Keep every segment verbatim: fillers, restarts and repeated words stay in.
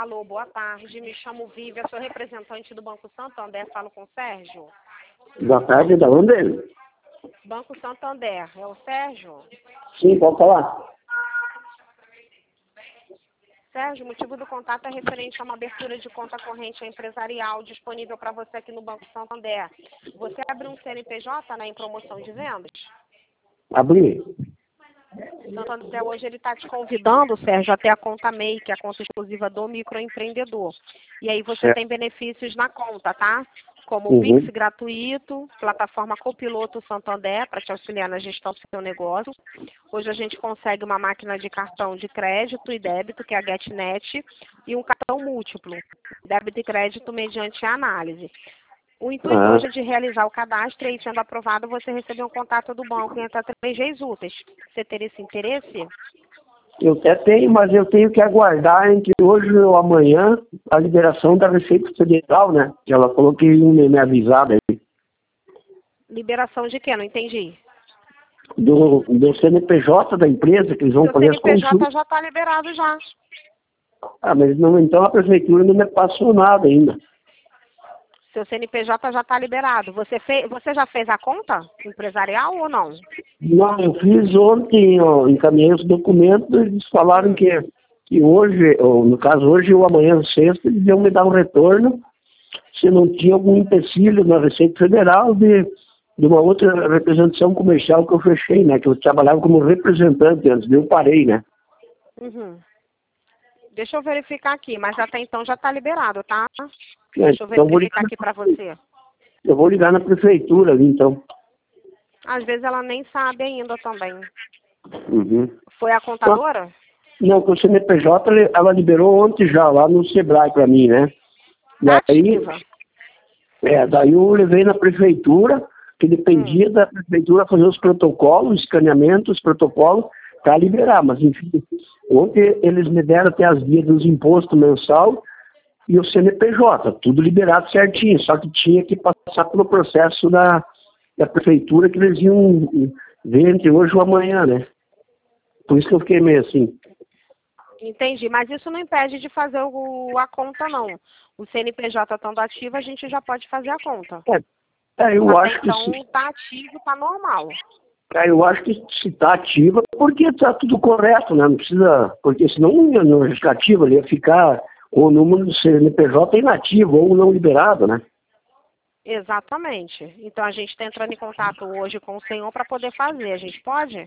Alô, boa tarde. Me chamo Vívia, sou representante do Banco Santander. Falo com o Sérgio. Boa tarde, da onde? Banco Santander. É o Sérgio? Sim, pode falar. Sérgio, o motivo do contato é referente a uma abertura de conta corrente empresarial disponível para você aqui no Banco Santander. Você abriu um C N P J, né, em promoção de vendas? Abri. O Santander hoje ele está te convidando, Sérgio, até a conta M E I, que é a conta exclusiva do microempreendedor. E aí você É. tem benefícios na conta, tá? Como o Uhum. Pix gratuito, plataforma Copiloto Santander para te auxiliar na gestão do seu negócio. Hoje a gente consegue uma máquina de cartão de crédito e débito, que é a GetNet, e um cartão múltiplo, débito e crédito mediante a análise. O intuito Ah, hoje é de realizar o cadastro e, sendo aprovado, você receber um contato do banco em até três dias úteis. Você teria esse interesse? eu até tenho, mas eu tenho que aguardar entre hoje ou amanhã a liberação da Receita Federal, né? Que ela falou que ia me me avisar daí. Liberação de quê? Não entendi. Do, do C N P J da empresa, que eles vão Seu fazer as consultas. C N P J já está liberado já. Ah, mas não, então a prefeitura não me passou nada ainda. Seu C N P J já está liberado. Você, fez, você já fez a conta empresarial ou não? Não, eu fiz ontem, ó, encaminhei os documentos, eles falaram Hum. que, que hoje, ou no caso hoje ou amanhã, sexta, eles iam me dar um retorno se não tinha algum empecilho na Receita Federal de, de uma outra representação comercial que eu fechei, né? Que eu trabalhava como representante antes, daí eu parei, né? Uhum. Deixa eu verificar aqui, mas até então já está liberado, tá? É, Deixa eu então vou ligar, verificar aqui para você. eu vou ligar na prefeitura ali, então. Às vezes ela nem sabe ainda também. Uhum. Foi a contadora? Não, com o C N P J ela liberou ontem já, lá no Sebrae para mim, né? Tá Daí, ativa. é, daí eu levei na prefeitura, que dependia Hum. da prefeitura fazer os protocolos, escaneamentos, protocolos, para liberar. Mas, enfim, ontem eles me deram até as guias dos impostos mensal e o C N P J, tudo liberado certinho, só que tinha que passar pelo processo da, da prefeitura que eles iam ver entre hoje ou amanhã, né? Por isso que eu fiquei meio assim. Entendi, mas isso não impede de fazer o, a conta, não. O C N P J estando ativo, a gente já pode fazer a conta. É, é, eu Até acho que então, se, está ativo, está normal. é, eu acho que se está ativa, porque está tudo correto, né? Não precisa, porque senão no justificativo ele ia ficar com o número do C N P J inativo ou não liberado, né? Exatamente. Então, a gente está entrando em contato hoje com o senhor para poder fazer. A gente pode?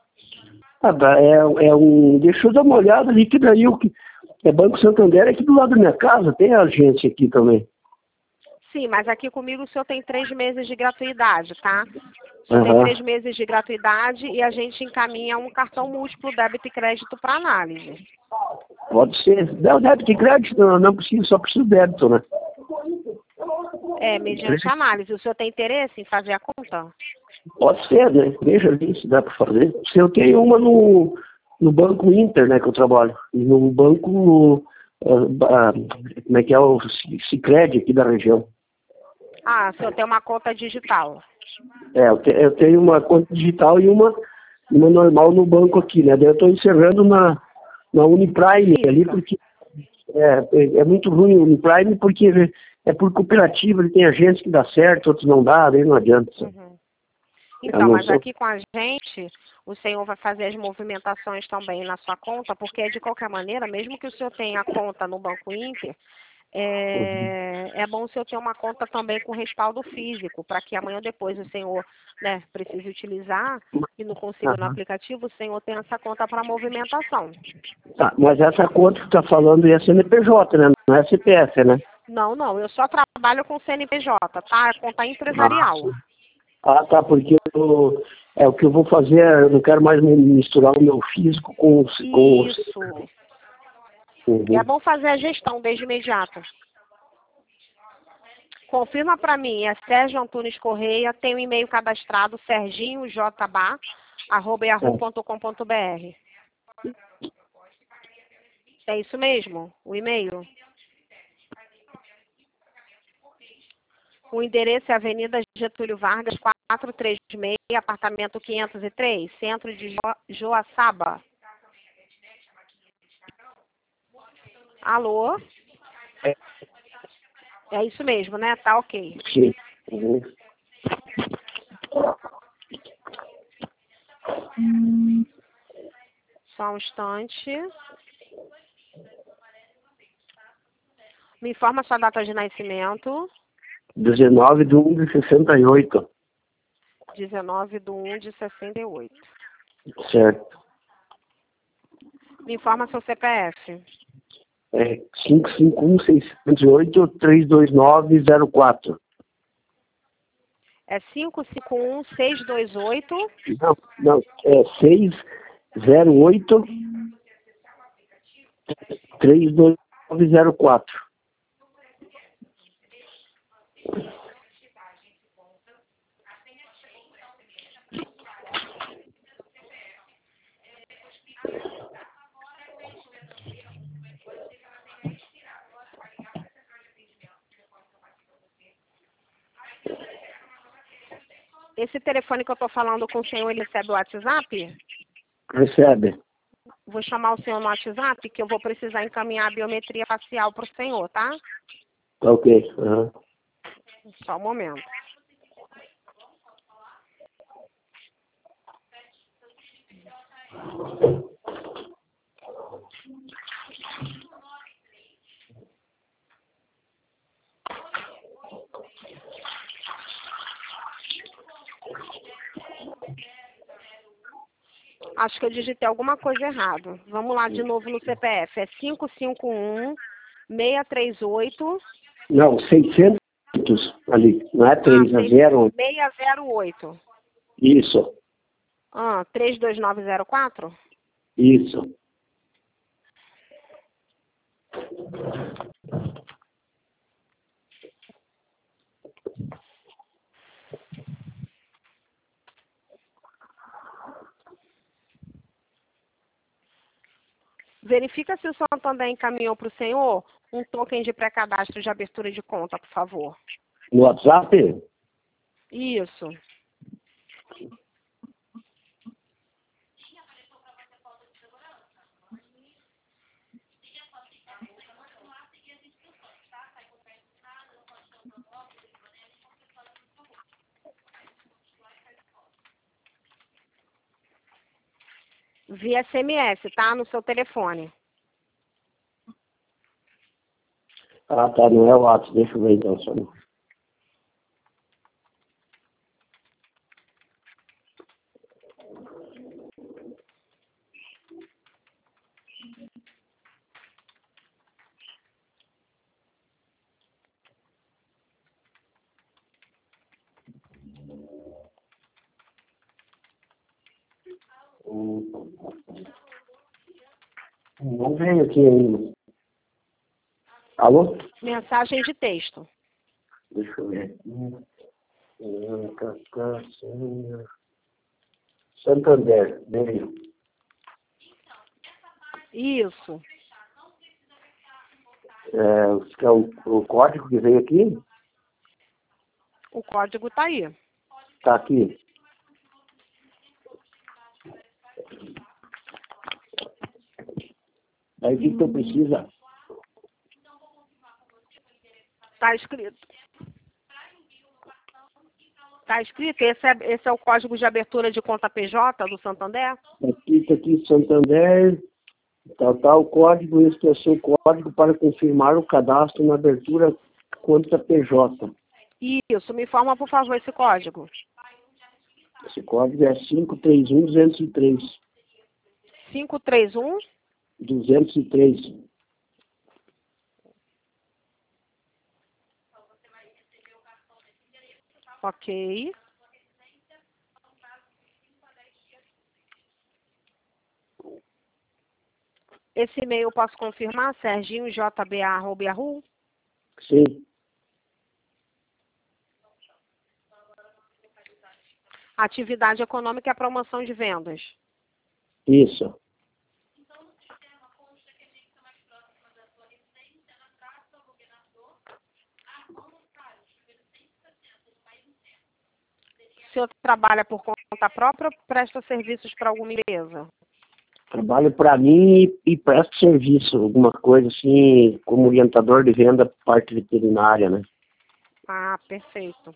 Ah, tá, é, é um, deixa eu dar uma olhada ali, que daí o que é Banco Santander é aqui do lado da minha casa, tem agência aqui também. Sim, mas aqui comigo o senhor tem três meses de gratuidade, tá? O senhor tem Aham. três meses de gratuidade e a gente encaminha um cartão múltiplo débito e crédito para análise. Pode ser. Não, débito e crédito não, não precisa, só precisa débito, né? É, mediante análise. O senhor tem interesse em fazer a conta? Pode ser, né? Veja ali se dá para fazer. Se eu tenho uma no, no Banco Inter, né, que eu trabalho. E no Banco, ah, ah, como é que é, o Sicredi aqui da região. Ah, o senhor tem uma conta digital. É, eu, te, eu tenho uma conta digital e uma, uma normal no banco aqui, né? Daí eu estou encerrando na, na Uniprime ali, Física. porque é, é, é muito ruim o Uniprime, porque é por cooperativa, ele tem agentes que dá certo, outros não dá, daí não adianta. Uhum. Eu Então, não mas sou. aqui com a gente, o senhor vai fazer as movimentações também na sua conta, porque de qualquer maneira, mesmo que o senhor tenha a conta no Banco Inter, é, é bom o senhor ter uma conta também com respaldo físico, para que amanhã ou depois o senhor, né, precise utilizar e não consiga no Aham. aplicativo, o senhor tenha essa conta para movimentação. Tá, mas essa conta que tu tá falando é C N P J, né? Não é C P F, né? Não, não, eu só trabalho com C N P J, tá? É conta Ah, empresarial. ah, tá, porque eu, é o que eu vou fazer, eu não quero mais misturar o meu físico com, os- com os. Isso. E é Uhum. bom fazer a gestão desde imediato. Confirma para mim, é Sérgio Antunes Correia, tem o e-mail cadastrado, serginhojba, arroba yahoo ponto com ponto br. É isso mesmo, o e-mail? O endereço é Avenida Getúlio Vargas, quatrocentos e trinta e seis, apartamento quinhentos e três, centro de Jo- Joaçaba. Alô? É. É isso mesmo, né? Tá ok. Sim. Uhum. Só um instante. Me informa sua data de nascimento. dezenove de um de sessenta e oito. dezenove de um de sessenta e oito. Certo. Me informa seu C P F. É cinco cinco um, seis zero oito, três dois nove, zero quatro. É cinco cinco um, seis dois oito. Não, não. É seis zero oito, três dois nove, zero quatro. Esse telefone que eu estou falando com o senhor, ele recebe o WhatsApp? Recebe. Vou chamar o senhor no WhatsApp, que eu vou precisar encaminhar a biometria facial para o senhor, tá? Tá ok. Uhum. Só um momento. Acho que eu digitei alguma coisa errada. Vamos lá de novo no C P F. É cinco cinco um, seis três oito. Não, seiscentos ali. Não é três, Ah, é zero. seis zero oito. Isso. Ah, três dois nove zero quatro? Isso. Verifica se o Santander encaminhou para o senhor um token de pré-cadastro de abertura de conta, por favor. No WhatsApp? Isso. Via S M S, tá? No seu telefone. Ah, tá. Não é o WhatsApp. Deixa eu ver então. Só. Hum. Não veio aqui ainda. Alô? Mensagem de texto. Deixa eu ver. Hum. Hum, cá, cá, senha. Santander, veio. Isso. É, que é o, o código que veio aqui? O código tá aí. Tá aqui. Aí o que, que tu precisa? Tá escrito. Tá escrito? Esse é, esse é o código de abertura de conta P J do Santander? Aqui, tá aqui, Santander, tal, tal, código, este é o seu código para confirmar o cadastro na abertura conta P J. Isso. Me informa, por favor, esse código. Esse código é cinco três um, duzentos e três. cinco três um. duzentos e três. Ok. Esse e-mail eu posso confirmar? serginho j b a arroba yahoo? Sim, Atividade econômica é a promoção de vendas. isso. O senhor trabalha por conta própria ou presta serviços para alguma empresa? Trabalho para mim e, e presto serviço, alguma coisa assim, como orientador de venda parte veterinária, né? Ah, perfeito.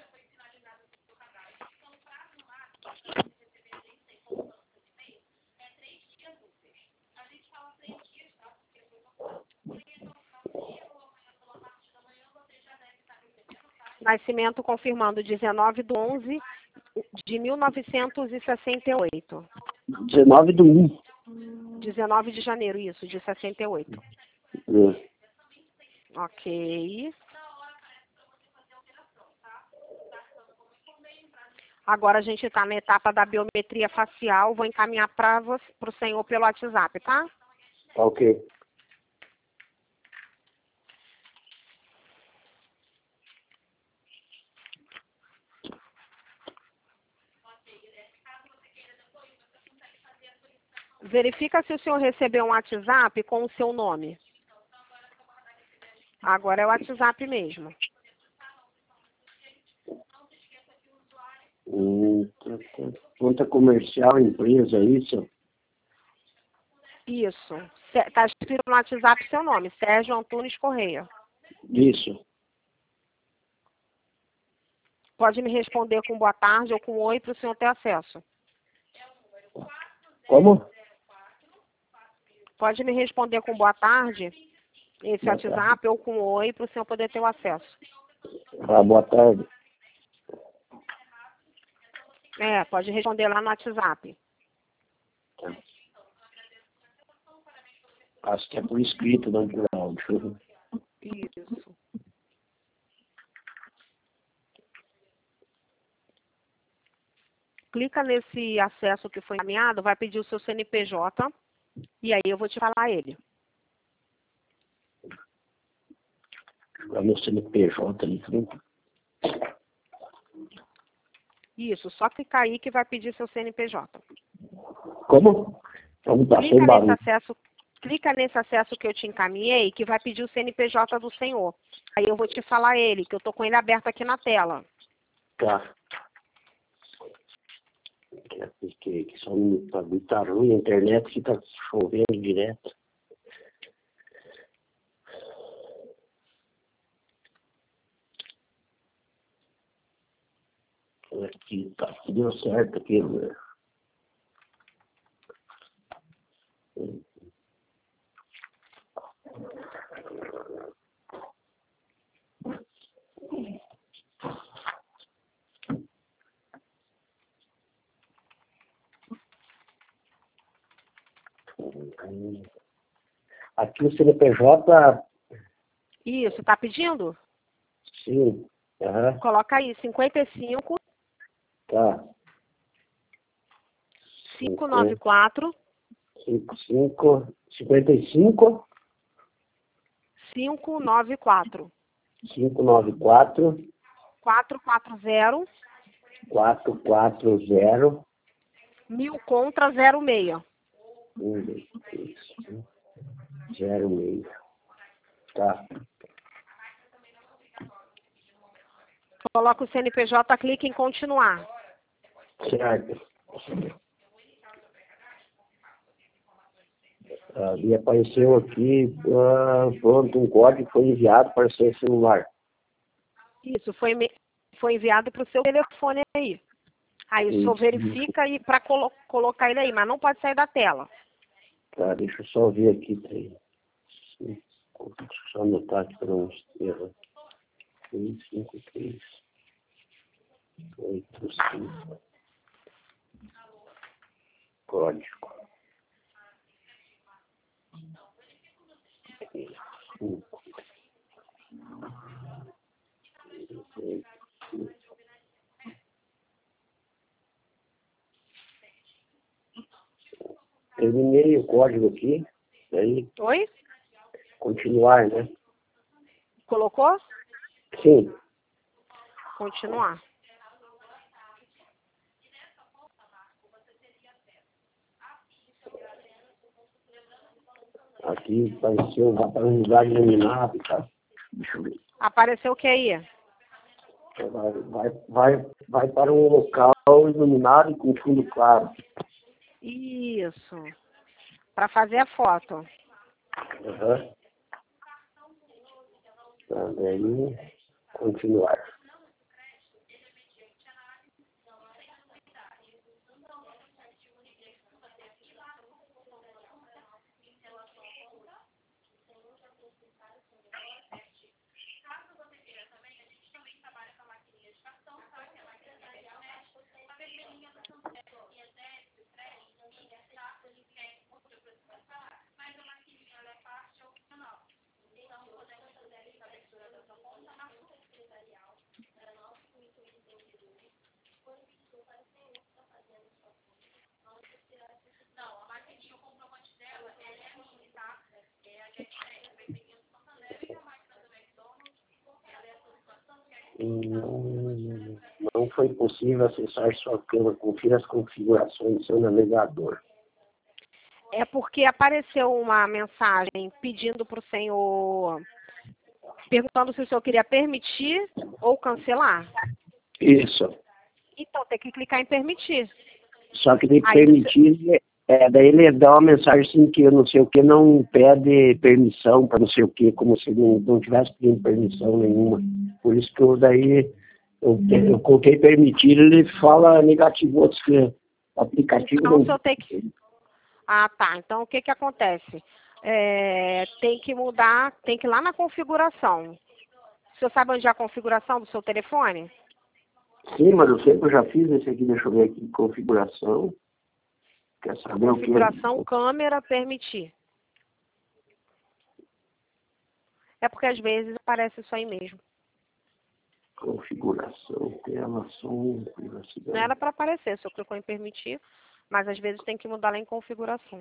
Nascimento confirmando dezenove de onze de mil novecentos e sessenta e oito. dezenove do um. dezenove de janeiro, isso, de sessenta e oito. É. Ok. Agora a gente está na etapa da biometria facial. Vou encaminhar para o senhor pelo WhatsApp, tá? Tá ok. Verifica se o senhor recebeu um WhatsApp com o seu nome. Agora é o WhatsApp mesmo. Hum, conta comercial, empresa, isso? Isso. Está escrito no WhatsApp seu nome, Sérgio Antunes Correia. Isso. Pode me responder com boa tarde ou com oi para o senhor ter acesso. Como? Pode me responder com boa tarde, esse Boa WhatsApp, tarde. ou com oi para o senhor poder ter o acesso. Ah, boa tarde. É, pode responder lá no WhatsApp. Tá. Acho que é por escrito, não por áudio. Isso. Clica nesse acesso que foi encaminhado, vai pedir o seu C N P J e aí eu vou te falar ele. Lá no C N P J ali, frente. Isso, só clicar aí que vai pedir seu C N P J. Como? Vamos tá sem Clica nesse barulho. acesso, clica nesse acesso que eu te encaminhei, que vai pedir o C N P J do senhor. Aí eu vou te falar ele, que eu tô com ele aberto aqui na tela. Tá. Que, que só um bagulho tá ruim, a internet fica chovendo direto. Aqui, tá, aqui deu certo aqui, né? Aqui o C N P J, Isso, tá pedindo? sim, aham, Coloca aí, cinquenta e cinco, tá. quinhentos e noventa e quatro, cinco, cinco, cinquenta e cinco, quinhentos e noventa e quatro, cinco, nove, quatro, quatrocentos e quarenta, quatro, quatro, zero, mil contra zero seis. um, dois, três, zero, meio. Tá, Coloca o C N P J, clica em continuar. certo. Ah, e apareceu aqui, ah, pronto, um código foi enviado para o seu celular. Isso, foi, me- foi enviado para o seu telefone aí. Aí o senhor Isso, verifica e para colo colocar ele aí, mas não pode sair da tela. tá, deixa eu só ver aqui, três, cinco, deixa eu só anotar aqui para não errar. três, cinco, três, oito, cinco, código. cinco, oito, terminei o código aqui, aí Oi? continuar, né? Colocou? Sim, Continuar. aqui apareceu lá para um lugar iluminado, tá? Deixa eu ver. Apareceu o que aí? Vai, vai, vai, vai para um local iluminado e com fundo claro. Isso. Para fazer a foto. Aham. Tá, daí, continuar. Não, não foi possível acessar sua câmera. Confira as configurações do seu navegador. É porque apareceu uma mensagem pedindo para o senhor, perguntando se o senhor queria permitir ou cancelar. Isso. Então, tem que clicar em permitir. Só que tem que Aí, permitir, é, daí ele dá uma mensagem assim que eu não sei o que, não pede permissão para não sei o que, como se não, não tivesse pedindo permissão nenhuma. Por isso que eu daí, eu, eu coloquei permitir, ele fala negativo, outros que aplicativo então, não... o senhor tem que... Ah, tá. Então, o que que acontece? É, tem que mudar, tem que ir lá na configuração. O senhor sabe onde é a configuração do seu telefone? Sim, mas eu sei que eu já fiz esse aqui, deixa eu ver aqui, configuração. Quer saber Configuração, o que? câmera, permitir. É porque às vezes aparece isso aí mesmo. Configuração, tela, som, Não privacidade. era para aparecer, o senhor clicou em permitir, mas às vezes tem que mudar lá em configuração.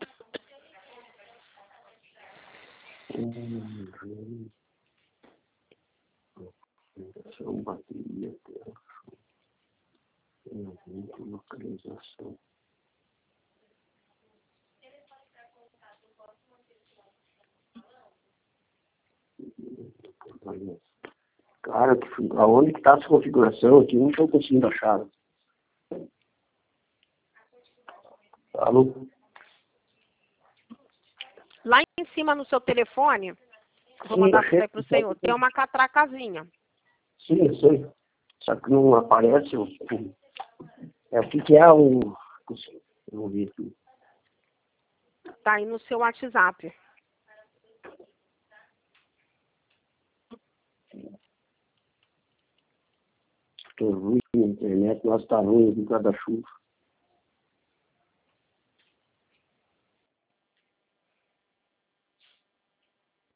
Hum, configuração, bateria, tela, som, localização. Cara, aonde que está essa configuração aqui? Não estou conseguindo achar. Alô? Lá em cima no seu telefone, vou Sim, mandar achei. isso aí para o senhor, tem uma catracazinha. Sim, eu sei. Só que não aparece o... É, o que que é o... Eu vou ver aqui. Tá aí no seu WhatsApp. Estou ruim na internet, nós está ruim por causa da chuva.